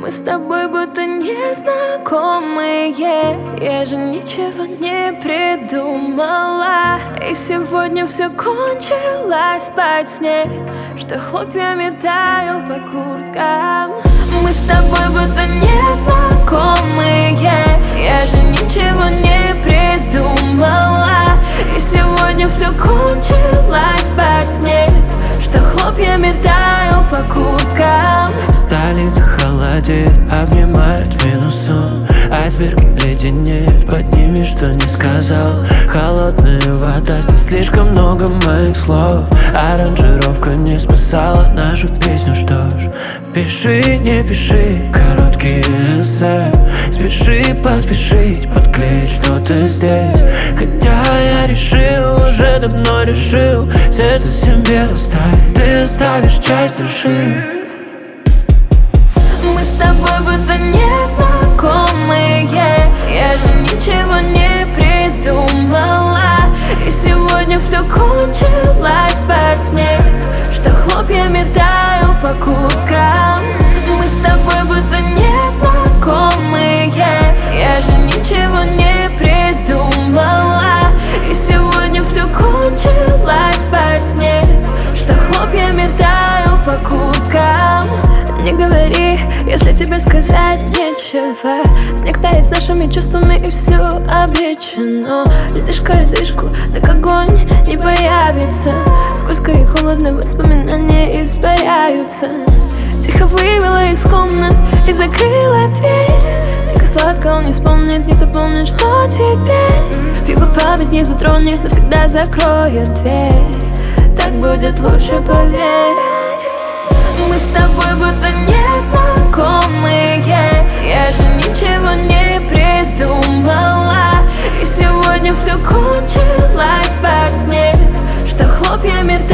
Мы с тобой будто незнакомые. Я же ничего не придумала. И сегодня все кончилось под снег, что хлопьями таял по курткам. Мы с тобой будто незнакомые. Я же ничего не придумала. И сегодня все кончилось под снег, что хлопьями таял по курткам. Столица холодеет, обнимает минусом. Айсберги леденеют под ними, что не сказал. Холодная вода, здесь слишком много моих слов. Аранжировка не спасала нашу песню, что ж. Пиши, не пиши, короткие эссе. Спеши поспешить, подклеить что-то здесь. Хотя я решил, уже давно решил, сердце себе оставить, ты оставишь часть души. Мы с тобой будто незнакомые. Я же ничего не придумала. И сегодня все кончилось под снег, что хлопьями таял по курткам. Мы с тобой будто незнакомые. Я же ничего не придумала. И сегодня все кончилось под снег, что хлопьями таял по курткам. Не говори, если тебе сказать нечего. Снег тает с нашими чувствами, и все обречено. Ледышка ледышку, так огонь не появится. Скользко и холодно воспоминания испаряются. Тихо вывела из комнат и закрыла дверь. Тихо сладко он не вспомнит, не запомнит, что теперь. Фигу память не затронет, навсегда закроет дверь. Так будет лучше, поверь. Мы с тобой будто незнакомые. Я же ничего не придумала. И сегодня все кончилось под снег, что хлопьями